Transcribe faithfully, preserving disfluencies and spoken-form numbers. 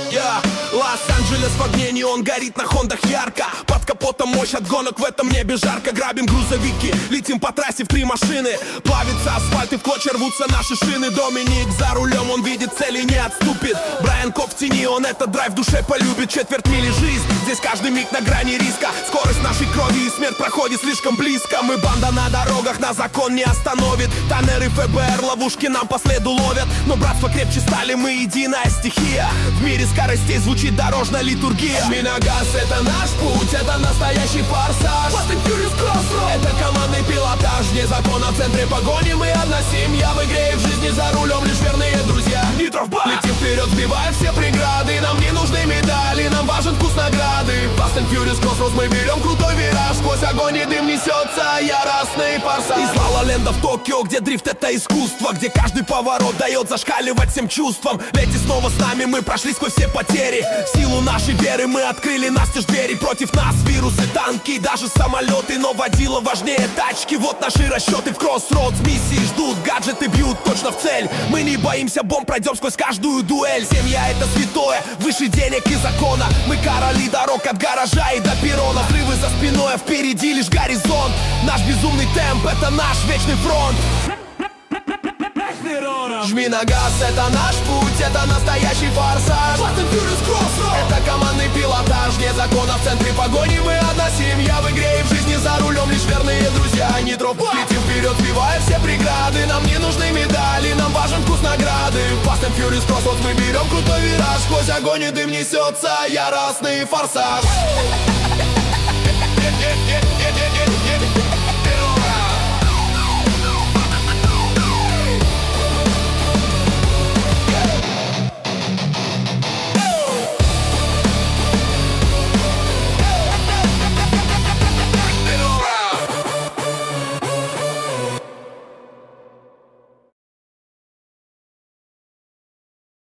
yeah. Лос-Анджелес в огне, неон горит на хондах ярко. Под капотом мощь от гонок, в этом небе жарко. Грабим грузовики, летим по трассе в три машины. Плавится асфальт и в клочья рвутся наши шины. Доминик за рулем, он видит цель и не отступит. Брайан Кок в тени, он этот драйв в душе полюбит. Четверть мили жизнь, здесь каждый миг на грани риска. Скорость нашей крови и смерть проходит слишком близко. Мы банда на дорогах, нас закон не остановит. Таннер и ФБР ловушки нам по следу ловят. Но братство крепче стали, мы единая стихия. В мире скоростей звучит дорожная литургия. Жми на газ, это наш путь, это настоящий форсаж. Fast and Furious Crossroad. Это командный пилотаж, вне закона в центре погони. Мы одна семья в игре и в жизни, за рулем лишь верные друзья. Нитро в бар. Летим вперед, сбивая все преграды. Нам не нужны медали, нам важен вкус награды. Fast and Furious Crossroads, мы берем крутой вираж. Сквозь огонь и дым несется яростный форсаж. Из Ла-Ла-Ленда в Токио, где дрифт это искусство, где каждый поворот дает зашкаливать всем чувствам. Лети снова с нами, мы прошли сквозь все потери. В силу нашей веры мы открыли настежь двери. Против нас вирусы, танки и даже самолеты. Но водила важнее тачки. Вот наши расчеты в Кроссроудс. Миссии ждут, гаджеты бьют точно в цель. Мы не боимся бомб, пройдем сквозь каждую дуэль. Семья это святое, выше денег и закона. Мы короли дорог от гаража и до перрона. Взрывы за спиной, а впереди лишь горизонт. Наш безумный темп, это наш вечный фронт. Жми на газ, это наш путь, это настоящий форсаж. Fast and Furious Crossroad. Это командный пилотаж, вне закона в центре погони. Мы одна семья в игре и в жизни, за рулем лишь верные друзья. Нитро, летим вперед, сбивая все преграды. Нам не нужны медали, нам важен вкус награды. Fast and Furious Crossroads, мы берем крутой вираж. Сквозь огонь и дым несется яростный форсаж.